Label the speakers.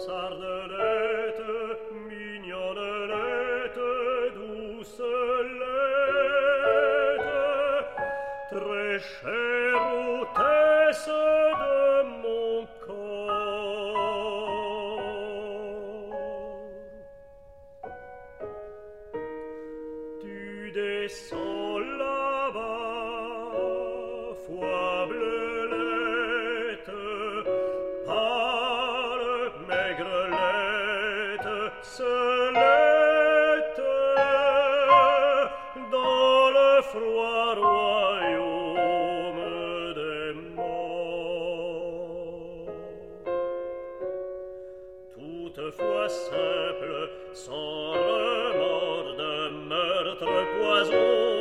Speaker 1: sardelette, mignonnelette, doucelette, très chère hôtesse de mon corps. Tu descends là-bas, foi bleulette, pâle, maigrelette, seulette, dans le froid royaume des morts. Toutefois simple, sans remords de meurtre, poison,